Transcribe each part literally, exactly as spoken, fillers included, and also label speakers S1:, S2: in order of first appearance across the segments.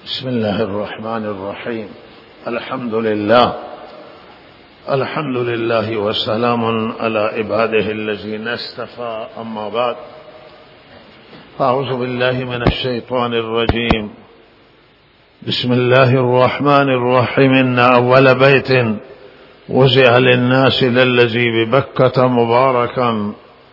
S1: بسم الله الرحمن الرحيم. الحمد لله الحمد لله وسلام على عباده الذين اصطفى. أما بعد، أعوذ بالله من الشيطان الرجيم. بسم الله الرحمن الرحيم. إن أول بيت وزع للناس للذي ببكة مباركا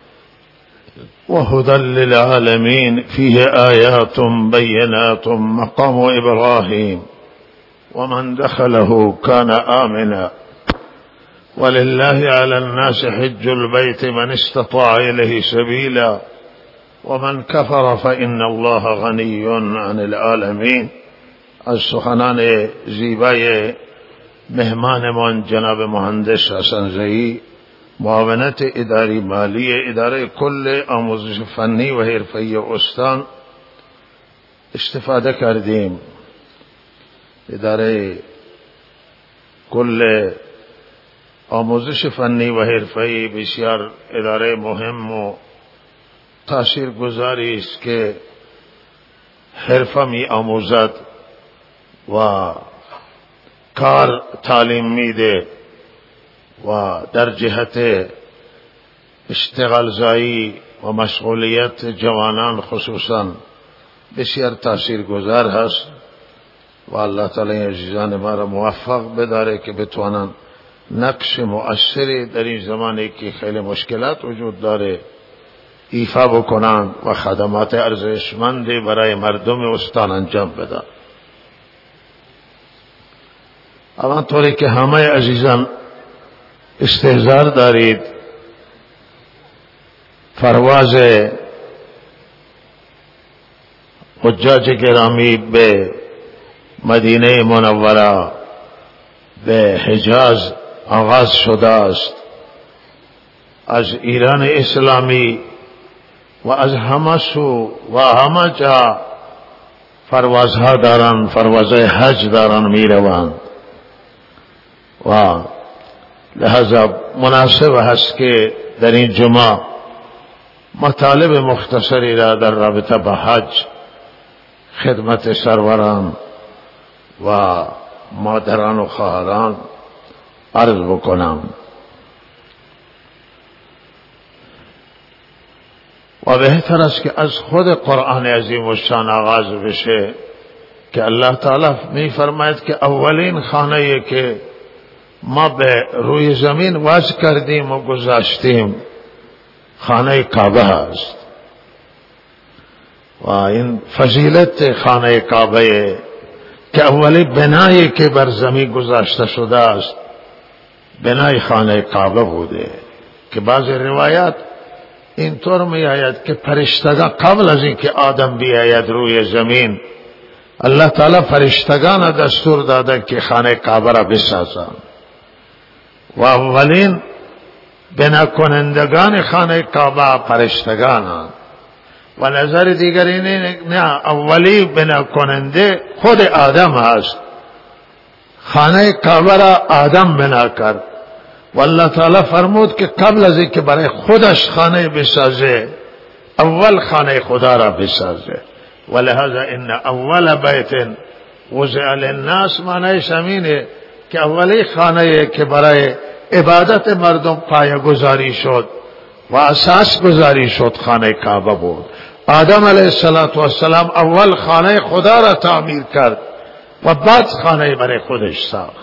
S1: وهدى للعالمين فيه آيات بينات مقام إبراهيم ومن دخله كان آمنا ولله على الناس حج البيت من استطاع إليه سبيلا ومن كفر فإن الله غني عن العالمين. از سخنان زیبای مهمانمان جناب مهندس حسن زئی، معاونت اداری مالی اداره کل آموزش فنی و حرفه‌ای استان استفاده کردیم. اداره کل آموزش فنی و حرفه‌ای بسیار اداره مهم و تاثیرگذاری است که حرفه می آموزد و کار تعلیم میده و در جهت اشتغال زایی و مشغولیت جوانان خصوصا بسیار تاثیر گذار هست و الله تعالی عزیزان ما را موفق بداره که بتوانند نقش مؤثری در این زمانی که خیلی مشکلات وجود داره ایفا بکنند و خدمات ارزشمندی برای مردم استان انجام بدن. اما طوری که همه عزیزان استحضار دارید، پرواز حجاج گرامی به مدینه منوره به حجاز آغاز شده است. از ایران اسلامی و از همه سو و همه جا پروازها دارند، پروازهای حج دارند می روند و لہذا مناسب هست که در این جمعه مطالب مختصری را در رابطه با حج خدمت سروران و مادران و خواهران عرض بکنم. و بهتر است که از خود قرآن عظیم و شان آغاز بشه که الله تعالی می فرماید که اولین خانه‌ای که ما به روی زمین وضع کردیم و گذاشتیم خانه کعبه است و این فضیلت خانه کعبه که اولی بنایی که بر زمین گذاشته شده است بنای خانه کعبه بوده که بعض روایات اینطور می آید که فرشتگان قبل از اینکه آدم بیاید روی زمین الله تعالی فرشتگان دستور دادن که خانه کعبه را بسازند و اولین بنا کنندگان خانه کعبه فرشتگانند و نظر دیگر اینه نه، اولی بنا کننده خود آدم است. خانه کعبه را آدم بنا کرد و الله تعالی فرمود که قبل از اینکه برای خودش خانه بسازه اول خانه خدا را بسازه. ولهذا ان اول بیت وضع للناس معنیش همینه که اولی خانه که برای عبادت مردم پایه گذاری شد و اساس گذاری شد خانه کعبه بود. آدم علیه السلام اول خانه خدا را تعمیر کرد و بعد خانه برای خودش ساخت.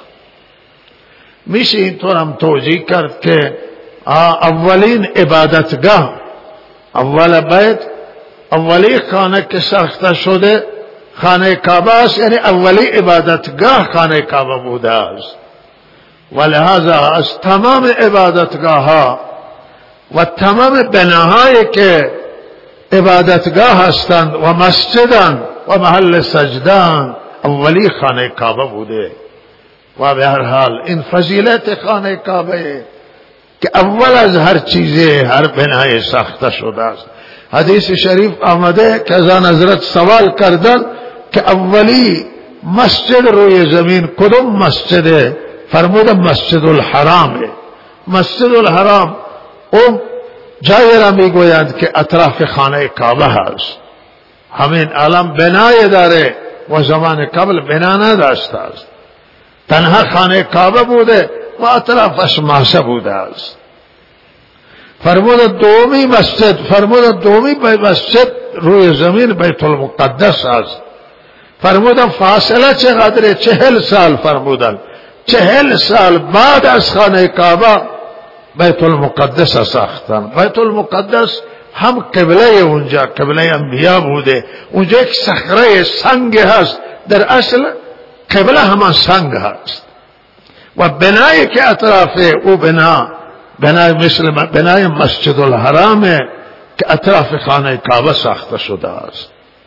S1: میشه اینطور هم توضیح کرد که اولین عبادتگاه اول بیت اولی خانه که ساخته شده خانه کعبه است، یعنی اولی عبادتگاه خانه کعبه بوده است. ولهذا از تمام عبادتگاه ها و تمام بناهایی که عبادتگاه هستند و مسجدند و محل سجدان اولی خانه کعبه بوده و به هر حال این فضیلت خانه کعبه که اول از هر چیزه هر بنای ساخته شده است. حدیث شریف آمده که از آن حضرت سوال کردن که اولی مسجد روی زمین کدوم مسجده؟ فرمودم مسجد الحرام. مسجد الحرام اون جایی را میگویند که اطراف خانه کعبه هست. همین عالم بنای داره و زمان قبل بنا نداشته است، تنها خانه کعبه بوده و اطرافش ماسه بوده است. فرمود دومی مسجد فرمود دومی مسجد روی زمین بیت المقدس است. فرمودن فاصله چقدره؟ چهل سال. فرمودن چهل سال بعد از خانه کعبه بیت المقدس ساختن. بیت المقدس هم قبله اونجا، قبله انبیاء بوده. اونجا یک صخره سنگ هست، در اصل قبله همان سنگ هست و بنایی که اطراف او بنا بنای مثل بنای مسجد الحرام که اطراف خانه کعبه ساخته شده است.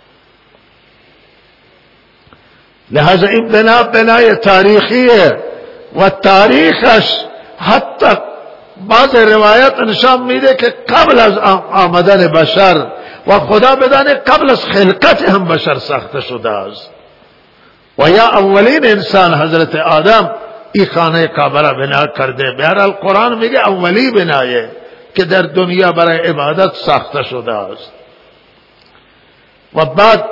S1: لہذا این بنا بنای تاریخی ہے و تاریخش حتی بعض روایت نشان میده که قبل از آمدن بشر و خدا بدانه قبل از خلقت هم بشر ساخته شده است و یا اولین انسان حضرت آدم ای خانه کعبه را بنا کرده. بهرحال قرآن میگه اولی بنایه که در دنیا برای عبادت ساخته شده است. و بعد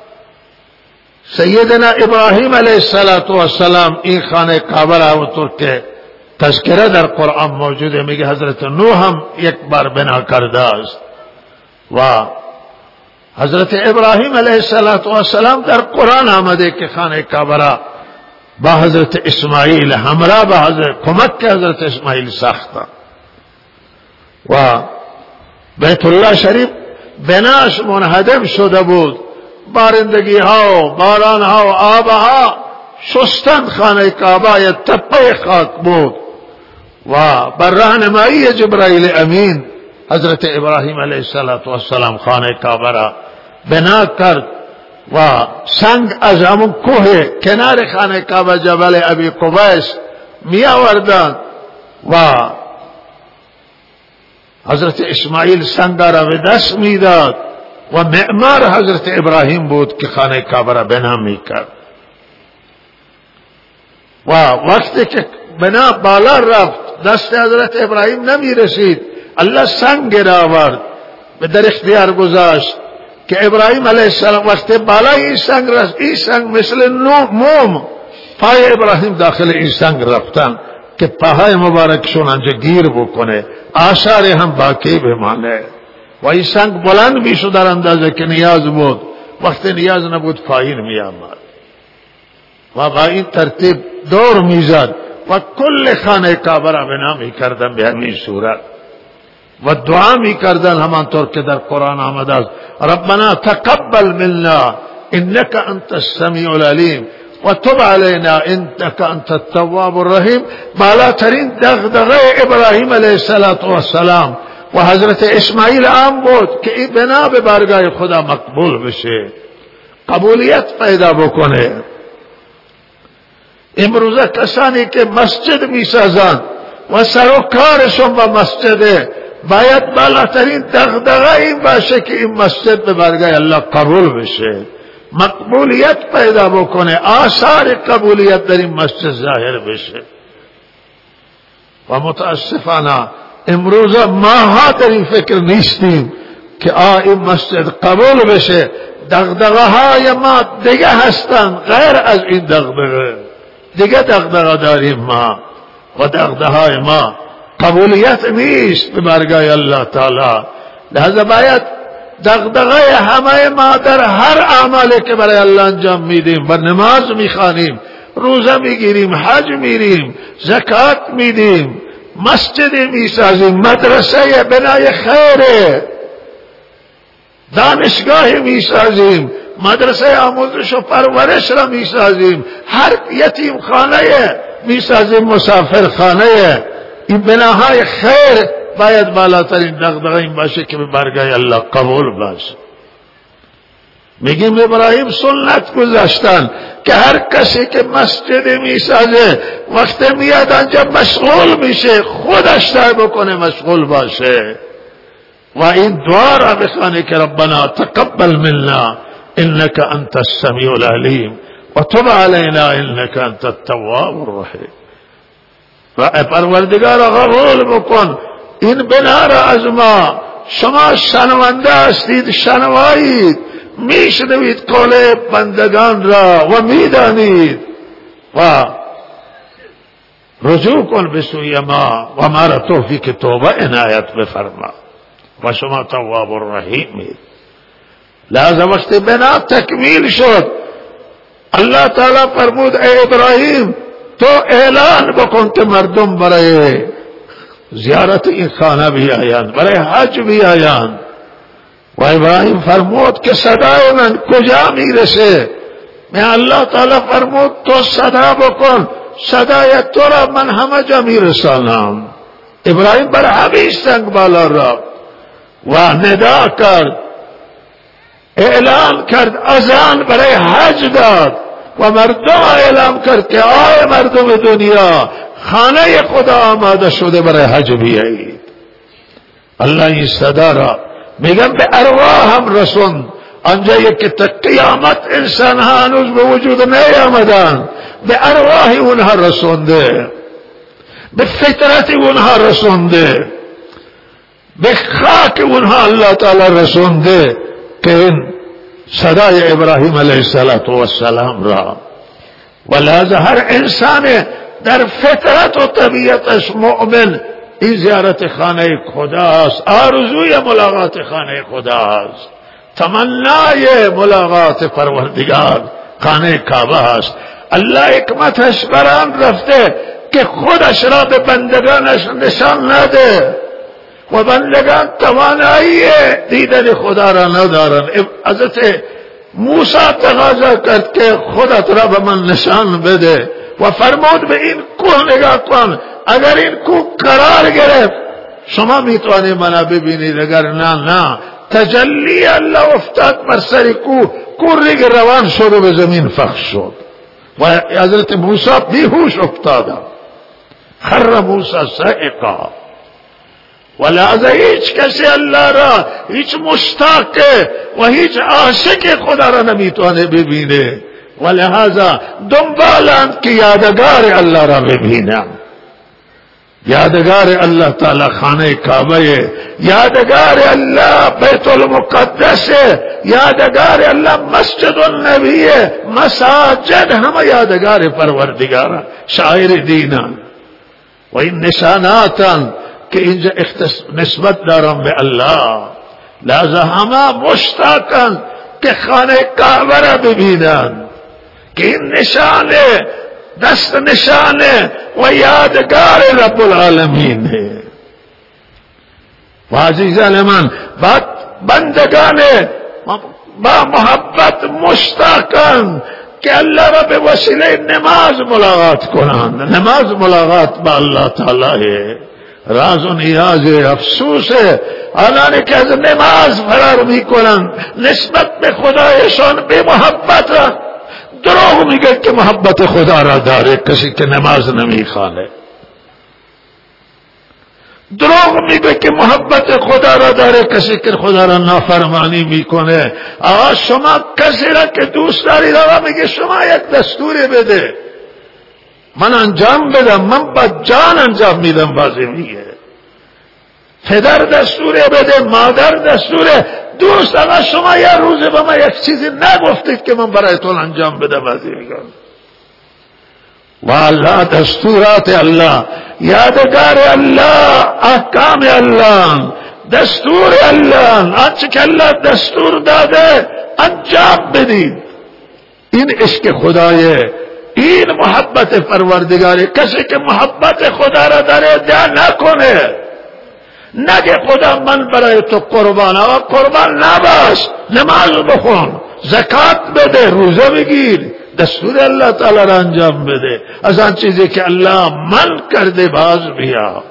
S1: سیدنا ابراهیم علیه السلام این خانه کعبه را اونطور که تذکره در قرآن موجوده میگه حضرت نوح هم یک بار بنا کرده است و حضرت ابراهیم علیه السلام در قرآن آمده که خانه کعبه را با حضرت اسماعیل همراه با حضرت کمک که حضرت اسماعیل ساخته و بیت الله شریف بناش منهدم شده بود. بارندگی ها و باران ها و آب ها شستن خانه کعبه یک تپه خاک بود و بر راهنمایی جبرائیل امین حضرت ابراهیم علیه السلام خانه کعبه را بنا کرد و سنگ از همون کوه کنار خانه کعبه جبل ابی قبیس می آوردند و حضرت اسماعیل سنگ را به دست می داد و معمار حضرت ابراهیم بود که خانه کعبه را بنا می کرد و وقتی که بنا بالا رفت دست حضرت ابراهیم نمی رسید، الله سنگ را آورد به در اختیار گذاشت که ابراهیم علیه السلام وقتی بالای این سنگ رفت، این سنگ مثل موم پای ابراهیم داخل این سنگ رفتن که پاهای مبارکشون انجا گیر بکنه، آثار هم باقی بمانه و این سنگ بلند میشد در اندازه که نیاز بود، وقتی نیاز نبود پایین می آمد و با این ترتیب دور میزد و کل خانه کعبه را بنا می کردن به همین صورت و دعا می کردن همانطور که در قرآن آمده است ربنا تقبل منا انك انت السمیع العلیم و تب علینا انك انت التواب الرحیم. بالاترین دغدغه ابراهیم علیه السلام و حضرت اسماعیل عام بود که این بنا به بارگاه خدا مقبول بشه، قبولیت پیدا بکنه. امروزه کسانی که مسجد می سازند و سر و کارشون با مسجده باید بالاترین دغدغه این باشه که این مسجد به بارگاه الله قبول بشه، مقبولیت پیدا بکنه، آثار قبولیت در این مسجد ظاهر بشه. و متاسفانه امروزه ماها در این فکر نیستیم که آ این مسجد قبول بشه. دغدغه های ما دیگه هستن غیر از این دغدغه، دیگه دغدغه داریم ما و دغدغه های ما قبولیت نیست به بارگاه الله تعالی. لذا باید دغدغه همه ما در هر اعمالی که برای الله انجام میدیم و نماز میخوانیم، روزه میگیریم، حج میریم، زکات میدیم، مسجد میسازیم، مدرسه بنای خیره، دانشگاه میسازیم، مدرسه آموزش و پرورش را میسازیم، هر یتیم خانه میسازیم، مسافر خانه. این بناهای خیر باید بالاترین دغدغه این باشه که به بارگاه الله قبول باشه. میگیم ابراهیم سنت گذاشتن که هر کسی که مسجد میسازه وقت میاد آنجا مشغول میشه، خودش سعی بکنه مشغول باشه و این دعا را بخوانه که ربنا تقبل منا انك انت السمیع العلیم و تب علینا انك انت التواب الرحیم. و پروردگار قبول بکن این بنا را از ما. شما شنونده هستید، شنوایید، میشنوید قول بندگان را و میدانید و رجوع کن به سوی ما و ما را توفیق توبه عنایت بفرما و شما تواب الرحیمید. لہذا وقت بنا تکمیل شد اللہ تعالی فرمود اے ابراہیم تو اعلان بکن کہ مردم برای زیارت این خانه بھی آیند، برای حج بھی آیند. و ابراہیم فرمود کہ صدای من کجا میرسه؟ میں اللہ تعالی فرمود تو صدا بکن، صدای تو را من همه جا میرسانم. ابراہیم بر همین سنگ بالا رفت و ندا کرد، اعلان کرد، اذان برای حج داد و مردم اعلام کرد که آی مردم دنیا خانه خدا آماده شده برای حج بیایید. الله این صدا را میگم به ارواح هم رسوند، آنجایی که تا قیامت انسان ها هنوز به وجود نیامدن به ارواح اونها رسونده، به فطرت اونها رسونده، به خاک اونها الله تعالی رسونده که این صدای ابراهیم علیه السلام را. ولذا هر انسان در فطرت و طبیعتش مؤمن این زیارت خانه خداست، آرزوی ملاقات خانه خداست، تمنای ملاقات پروردگار خانه کعبه است. الله حکمتش بران رفته که خودش را به بندگانش نشان نده و بندگان توانایی دیدن خدا را ندارن. حضرت موسی تقاضا کرد که خودت را به من نشان بده و فرمود به این کوه نگاه کن، اگر این کوه قرار گرفت شما میتوانید منو ببینید، اگر نه نه. تجلی الله افتاد بر سر کوه، کوه ریگ روان شد و به زمین فخش شد و حضرت موسی بیهوش افتاد، خر موسی صاعقا. ولذا هیچ کسی الله را، هیچ مشتاق و هیچ عاشق خدا را نمیتونه ببینه. ولهذا دنبالند که یادگار الله را ببینم. یادگار الله تعالی خانه کعبه، یادگار الله بیت المقدس، یادگار الله مسجد النبی، مساجد همه یادگار پروردگار شاعر دینان و این نشاناتن که اینجا نسبت دارم به الله. لذا همه مشتاقن که خانه کعبه را ببینن که این نشانه، دست نشانه و یادگار رب العالمین ہے. و عزیزان من بعد بندگان با محبت مشتاقن که الله را به وسیله نماز ملاقات کنند. نماز ملاقات با الله تعالی ہے، راز و نیاز افسوس ہے آنانی که از نماز فرار میکنن، نسبت به خدایشان به محبت را دروغ میگه که محبت خدا را داره کسی که نماز نمیخوانه، دروغ میگه که محبت خدا را داره کسی که خدا را نافرمانی میکنه. آقا شما کسی را که دوست دارید آقا میگه شما یک دستوری بده من انجام بدم، من با جان انجام میدم. بازی میگه پدر دستوره بده، مادر دستوره، دوست اگر شما یه روز به من یک چیزی نگفتید که من برایتون انجام بده. بازی میگم و الله دستورات الله، یادگار الله، احکام الله، دستور الله، آنچه که الله دستور داده انجام بدید. این عشق خدایه، این محبت پروردگاری. کسی که محبت خدا را داره دعا نکنه، نگه خدا من برای تو قربان، و قربان نباش، نماز بخون، زکات بده، روزه بگیر، دستور الله تعالی را انجام بده. از آن چیزی که الله من کرده باز بیا.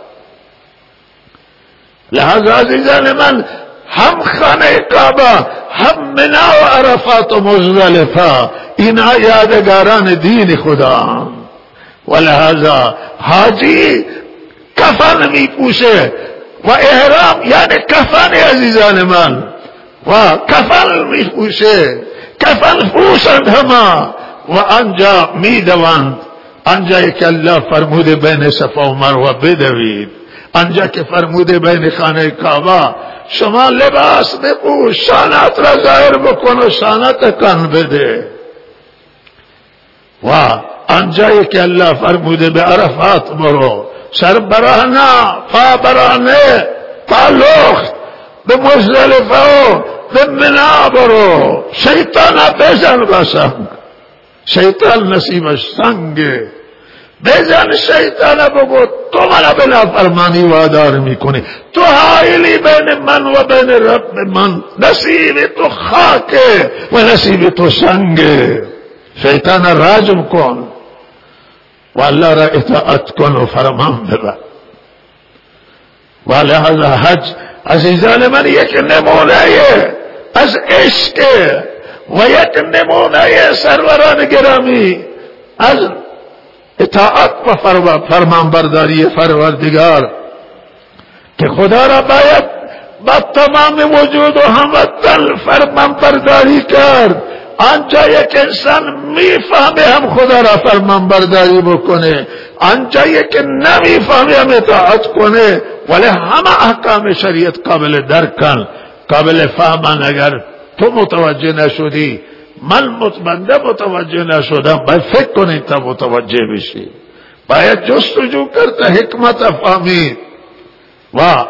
S1: لہذا عزیزان من هم خانه کعبه، هم منا و عرفات و مزدلفه، اینا یادگاران دین خدا. ولهذا حاجی کفن می پوشه و احرام یعنی کفن عزیزان من، و کفن می پوشه، کفن پوشند همه و آنجا می دوند، آنجایی که الله فرموده بین صفا و مروه بدوید. آنجا که فرموده بین خانه کعبه شما لباس بپوش، شانت را ظاهر بکن و شانت کن بده. و آنجایی که الله فرموده به عرفات برو، سر برهنه، پا برهنه، پا لخت، به مزدلفه و به منا برو. شیطان بزن بسنگ، شیطان نصیبش سنگه. بزن شیطان بگو تو منو به نافرمانی وادار میکنی، تو حائلی بین من و بین رب من، نصیب تو خاکه و نصیب تو سنگه. شیطان راجم کن و الله را اطاعت کن و فرمان ببر. و لحظه حج عزیزان من یک نمونه از عشق و یک نمونه سروران گرامی از اطاعت و فرمان برداری پروردگار که خدا را باید با تمام وجود و هموطن فرمان برداری کرد. آنجا یک انسان میفهمه هم خدا را فرمان برداری بکنه، آنجا یک نمیفهمه هم اطاعت کنه. ولی همه احکام شریعت قابل درکن، قابل فهمن. اگر تو متوجه نشدی، من متبنده متوجه نشدم، باید فکر کنید تا متوجه بشی، باید جستجو کرد تا حکمت فهمید. و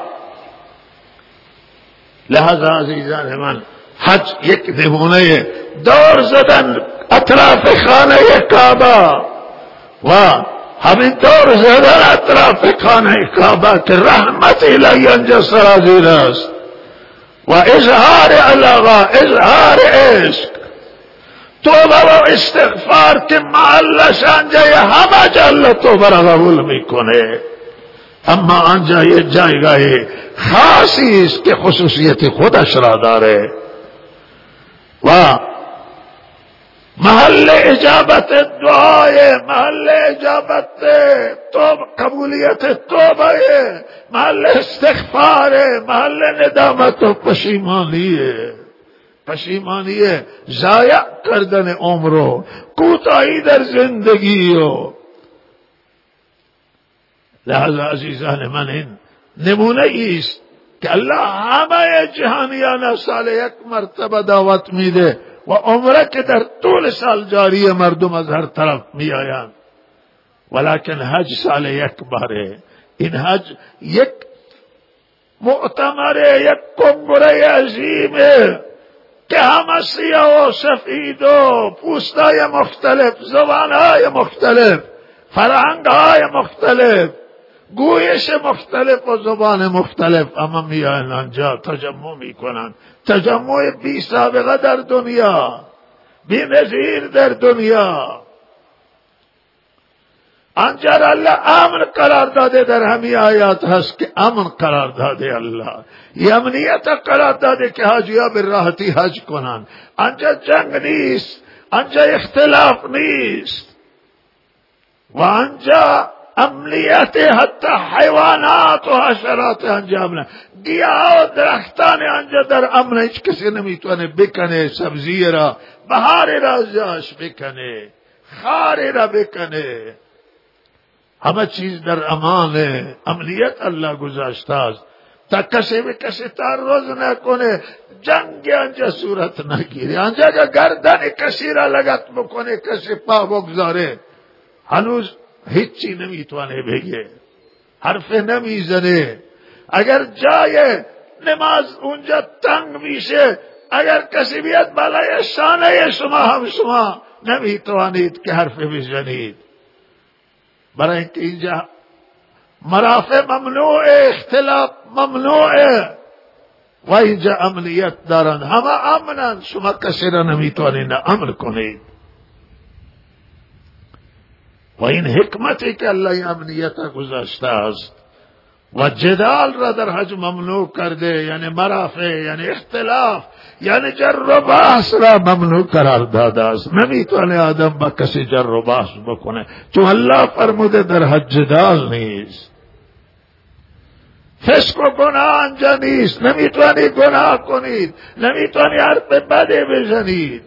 S1: لحظه عزیزان من حج یک نمونه دور زدن اطراف خانه کعبه و همین دور زدن اطراف خانه کعبه که رحمت الهی آنجا سرازیر است و اظهار علاقه، اظهار عشق، توبه و استغفار که محلش آنجای همه جل توبه را قبول میکنه. اما آنجا یه جایگاه خاصی است که خصوصیت خودش را داره و محل اجابت دعای، محل اجابت توبه، قبولیت توبه، محل استغفار، محل ندامت و پشیمانیه. پشیمانیه ضایع کردن عمرو، کوتاهی در زندگی. و لحظه عزیزان من این نمونه ایست که الله همه جهانیان سال یک مرتبه دعوت میده و عمره که در طول سال جاری مردم از هر طرف می آیند، ولیکن حج سال یک باره. این حج یک مؤتمر، یک کنگره عظیمه که همه سیاه و سفید و پوستای مختلف، زبانهای مختلف، فرهنگهای مختلف، گویش مختلف و زبان مختلف، اما میان آنجا تجمع میکنن. تجمع بی سابقه در دنیا، بی نظیر در دنیا. آنجا الله امن قرار داده، در همین آیات هست که امن قرار داده الله، یه امنیت قرار داده که حاجی‌ها به راحتی حج کنن. آنجا جنگ نیست، آنجا اختلاف نیست و آنجا امنیت حتی حیوانات و حشرات آنجا امن، گیاه و درختان آنجا در امن، هیچ کسی نمیتونه بکنه سبزی را، بهار را جاش بکنه، خار را بکنه. همه چیز در امان، امنیت الله گذاشته است تا کسی به کسی تعرض نکنه، جنگ آنجا صورت نگیره. آنجا که گردن کسی را لگت بکنه، کسی پا بگذاره، هنوز هیچی نمیتونه بگه، حرف نمیزنه. اگر جای نماز اونجا تنگ میشه، اگر کسی بیاد بالای شانه شما، هم شما نمیتوانید که حرف بزنید، برای اینکه اینجا مرافع ممنوع، اختلاف ممنوع و اینجا امنیت دارن، همه امنن، شما کسی را نمیتوانید امن کنید. و این حکمتی که الله امنیت گذاشته است و جدال را در حج ممنوع کرده، یعنی مرافع، یعنی اختلاف، یعنی جر و بحث را ممنوع قرار داده است. نمیتونه آدم با کسی جر و بحث بکنه، چون الله فرموده در حج جدال نیست، فسق و گناه آنجا نیست، نمیتونی گناه کنید، نمیتونی حرف بده بزنید.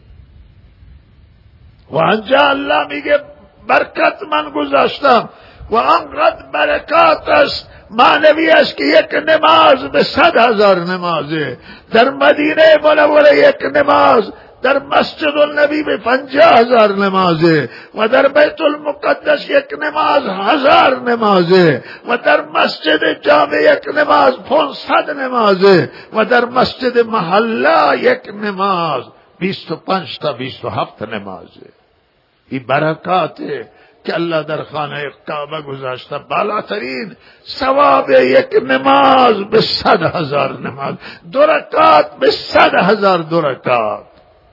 S1: و آنجا الله میگه برکت من گذاشتم و آنقدر برکات است معنوی است که یک نماز به صد هزار نمازه. در مدینه منوره یک نماز در مسجد النبی به پنجاه هزار نمازه و در بیت المقدس یک نماز هزار نمازه و در مسجد جامع یک نماز پانصد نمازه و در مسجد محله یک نماز بیست و پنج تا بیست و هفت نمازه. این برکاته که الله در خانه کعبه گذاشته. بالاترین ثواب یک نماز به صد هزار نماز، دو رکعت به صد هزار دو رکعت.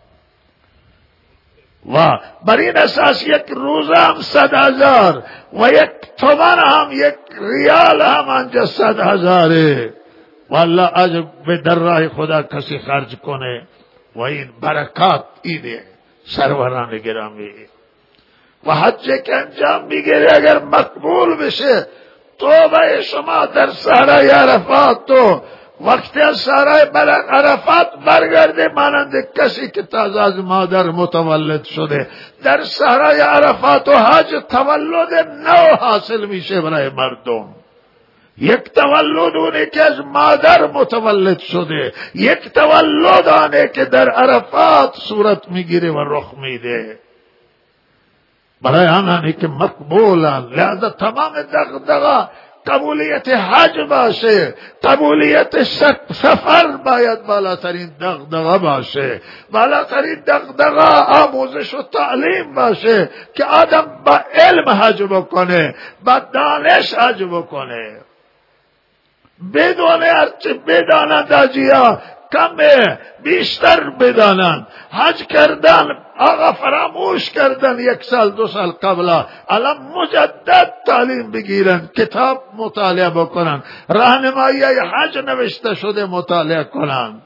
S1: و بر این اساس یک روزه هم صد هزار و یک تومن هم یک ریال هم آنجا صد هزاره. و الله اجر به در راه خدا کسی خرج کنه و این برکات اینه سروران گرامی. و حج که انجام میگیره اگر مقبول بشه توبه شما در صحرای عرفات تو وقتی از صحرای عرفات برگرده مانند کسی که تازه از مادر متولد شده. در صحرای عرفات و حج تولد نو حاصل میشه برای مردم. یک تولد اونه که از مادر متولد شده، یک تولد آنه که در عرفات صورت میگیره و رخ میده. برای آنانی که مقبولن لذا تمام دغدغه قبولیت حج باشه، قبولیت سفر باید بالاترین دغدغه باشه، بالاترین دغدغه آموزش و تعلیم باشه که آدم با علم حج بکنه، با دانش حج بکنه. بدون هرچه بدانند حجی‌ها کمه، بیشتر بدانند. حج کردن آقا فراموش کردن یک سال دو سال قبلا، الان مجدد تعلیم بگیرن، کتاب مطالعه بکنن، راهنمایی حج نوشته شده مطالعه کنن،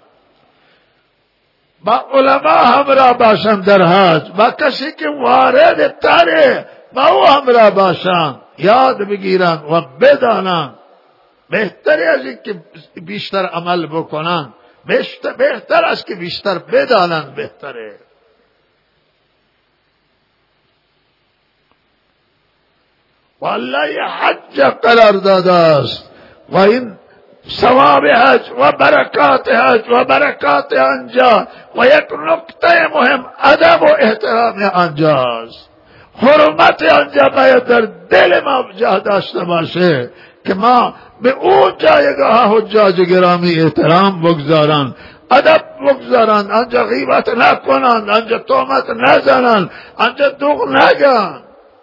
S1: با علما همراه باشن در حج، با کسی که وارد تره با او همراه باشن، یاد بگیرن و بدانن. بهتری از این که بیشتر عمل بکنن، بهتر است که بیشتر بدانن، بهتره. و الله حج قرار داده است و این ثواب حج و برکات حج و برکات آنجا و یک نکته مهم ادب و احترام آنجاست. حرمت آنجا باید در دل ما جا داشته باشه که ما به اون جایگاه حجاج گرامی احترام بگذارن، ادب بگذارن، آنجا غیبت نکنن، آنجا تهمت نزنن، آنجا دروغ نگن،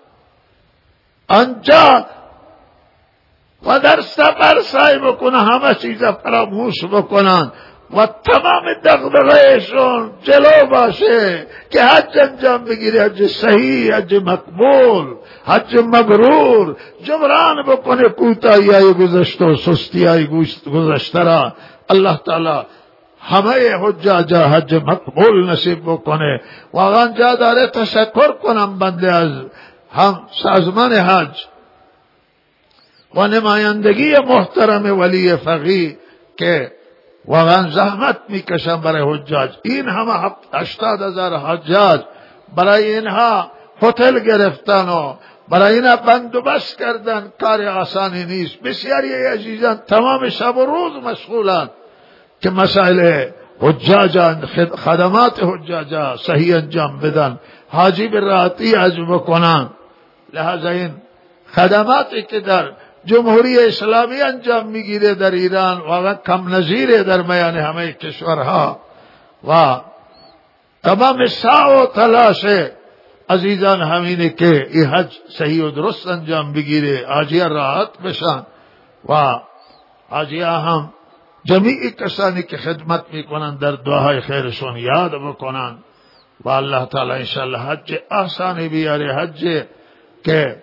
S1: آنجا و در سفر سعی بکنن همه چیز فراموش بکنن و تمام دغدغه‌شون جلو باشه که حج انجام بگیره، حج صحیح، حج مقبول، حج مبرور، جبران بکنه کوتاهی‌های گذشته و سستی‌های گذشته را. الله تعالی همه حجاجا حج مقبول نصیب بکنه. واقعا جا داره تشکر کنم بنده از هم سازمان حج و نمایندگی محترم ولی فقیه که واقعا زحمت میکشن برای حجاج. این همه هشتاد هزار حجاج برای اینها هتل گرفتن و برای اینها بندوبست کردن، کار آسانی نیست. بسیاری عزیزان تمام شب و روز مشغولن که مسائل حجاجان، خدمات حجاجا صحیح انجام بدن، حاجی به راحتی حج بکنن. لہذا این خدماتی که در جمهوری اسلامی انجام میگیره در ایران واقعا کم نظیره در میان همه کشورها و تمام سعی و تلاش عزیزان همینه که این حج صحیح و درست انجام بگیره، حاجی‌ها راحت بشن و حاجی‌ها هم جمیع کسانی که خدمت میکنن در دعاهای خیرشون یاد بکنن و الله تعالی انشاءالله حج آسانی بیاره، حج که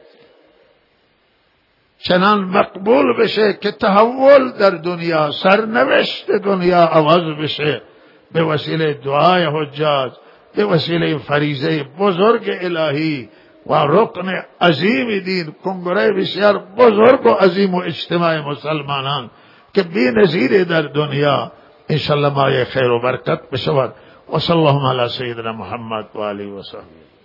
S1: چنان مقبول بشه که تحول در دنیا، سرنوشت دنیا عوض بشه به وسیله دعای حجاج، به وسیله فریضه بزرگ الهی و رکن عظیم دین، کنگره بسیار بزرگ و عظیم و اجتماع مسلمانان که بی نظیر در دنیا انشاءالله مایه خیر و برکت بشود. و صلی الله علی سیدنا محمد و آله و صحبه.